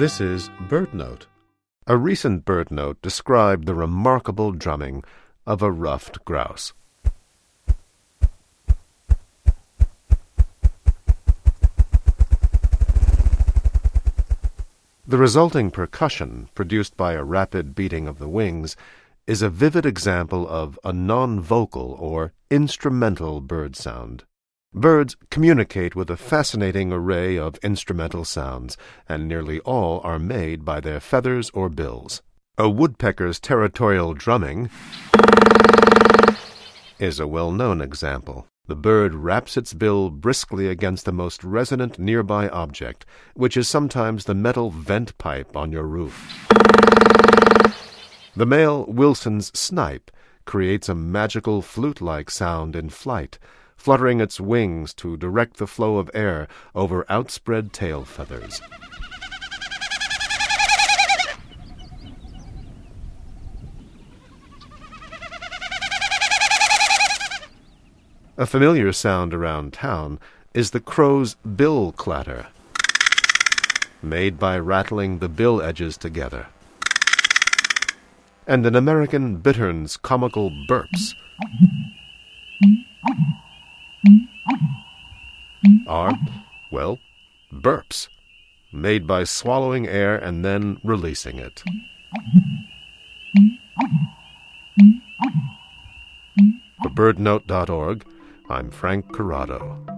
This is BirdNote. A recent BirdNote described the remarkable drumming of a ruffed grouse. The resulting percussion, produced by a rapid beating of the wings, is a vivid example of a non-vocal or instrumental bird sound. Birds communicate with a fascinating array of instrumental sounds, and nearly all are made by their feathers or bills. A woodpecker's territorial drumming is a well-known example. The bird raps its bill briskly against the most resonant nearby object, which is sometimes the metal vent pipe on your roof. The male Wilson's snipe creates a magical flute-like sound in flight, fluttering its wings to direct the flow of air over outspread tail feathers. A familiar sound around town is the crow's bill clatter, made by rattling the bill edges together, and an American bittern's comical burps are, well, burps, made by swallowing air and then releasing it. For BirdNote.org, I'm Frank Corrado.